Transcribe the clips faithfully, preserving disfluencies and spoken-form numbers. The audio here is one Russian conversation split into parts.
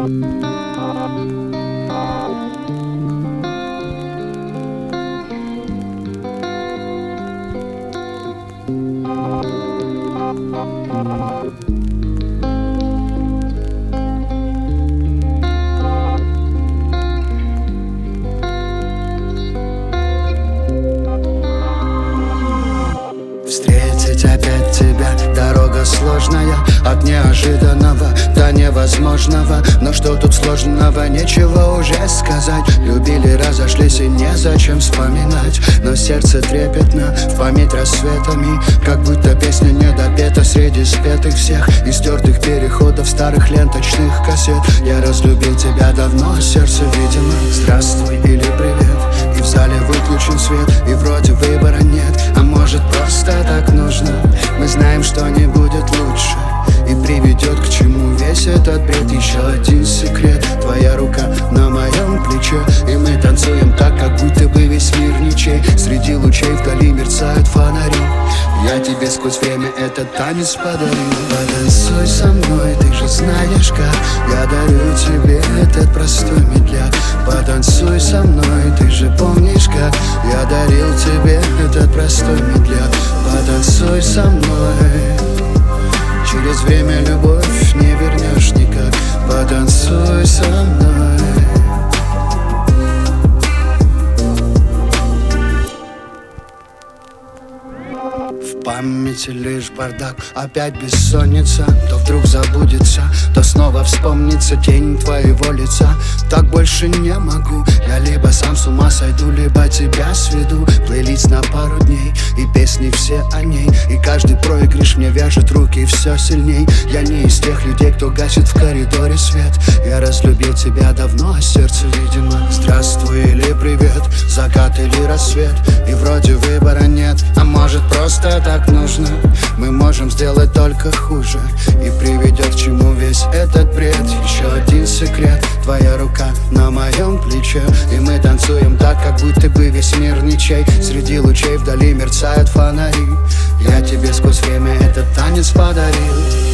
Встретить опять тебя, дорога сложная, от неожиданного до невозможного. Но что тут сложного, нечего уже сказать. Любили, разошлись и незачем вспоминать. Но сердце трепетно в память рассветами, как будто песня не допета среди спетых всех и стертых переходов старых ленточных кассет. Я разлюбил тебя давно, сердце видимо. Здравствуй или привет, и в зале выключен свет, и вроде выбора нет. А может просто так нужно? Мы знаем, что не будет лучше, и приведет к чему весь этот бред. Еще один секрет, твоя рука на моем плече, и мы танцуем так, как будто бы весь мир ничей. Среди лучей вдали мерцают фонари. Я тебе сквозь время этот танец подарил. Потанцуй со мной, ты же знаешь как. Я дарю тебе этот простой медляк. Потанцуй со мной, ты же помнишь как. Я дарил тебе этот простой медляк. Потанцуй со мной, через время любовь не вернешь никак. Потанцуй со мной. В памяти лишь бардак, опять бессонница. То вдруг забудется, то снова вспомнится тень твоего лица. Так больше не могу, я либо сам с ума сойду, либо тебя сведу. Плейлист на пару дней, и песни все о ней, и каждый проигрыш мне вяжет руки все сильней. Я не из тех людей, кто гасит в коридоре свет. Я разлюбил тебя давно, а сердце видимо. Здравствуй или привет, закат или рассвет, и вроде выбора нет. А может просто так нужно? Мы можем сделать только хуже, и приведет к чему весь этот бред. Еще один секрет, твоя рука на моем плече, и мы танцуем так, как будто бы весь мир ничей. Среди лучей вдали мерцают фонари. Я тебе сквозь время этот танец подарил.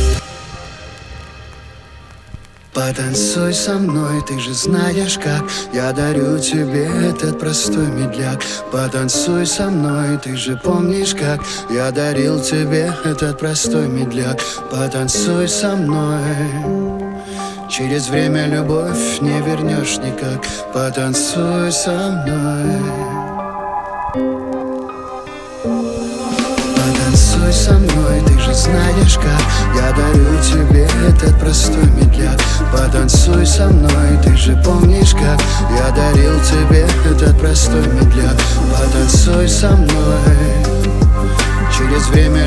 Потанцуй со мной, ты же знаешь как. Я дарю тебе этот простой медляк. Потанцуй со мной, ты же помнишь как. Я дарил тебе этот простой медляк. Потанцуй со мной, через время любовь не вернешь никак. Потанцуй со мной. Потанцуй со мной, ты же знаешь как. Я дарю тебе этот простой медляк. Потанцуй со мной, ты же помнишь как. Я дарил тебе этот простой медляк. Потанцуй со мной, через время